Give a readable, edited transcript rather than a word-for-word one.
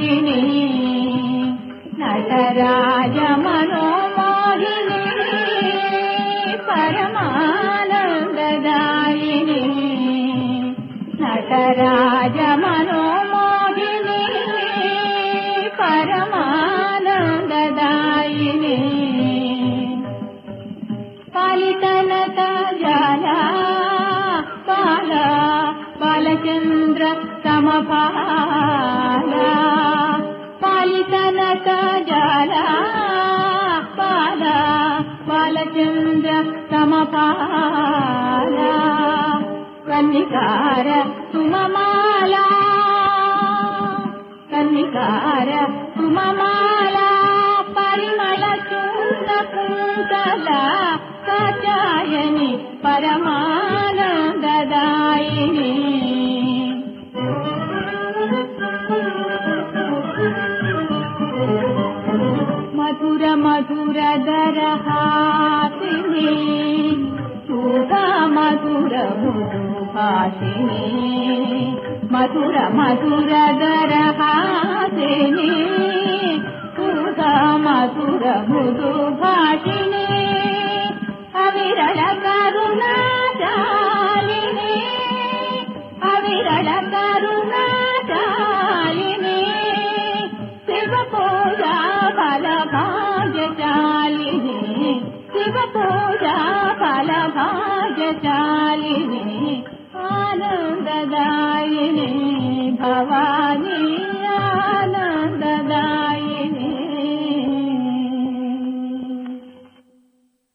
नटराजमनोमोहिनी नटराजमनोमोहिनी परमानन्ददायिनी नटराजमनोमोहिनी परमानन्ददायिनी पालितनत जाला बाला बालचन्द्र समपाला पालितनत जाला बाला बालचन्द्र समपाला कन्निकार सुममाला कन्निकार सुममाला परिमल चूर्ण कुन्तला कात्यायनी परमानन्ददायिनी मधुर मधुर दरहासिनी सुधा मधुर मृदुभाषिनी मधुर मधुर दरहासिनी सुधा मधुर मृदुभाषिनी अविरल करुणाचालिनी अविरल करुणाचालिनी शिव पूजा फल भाग्यशालिनी शिव पूजा फल भाग्यशालिनी आनन्ददायिनी भवा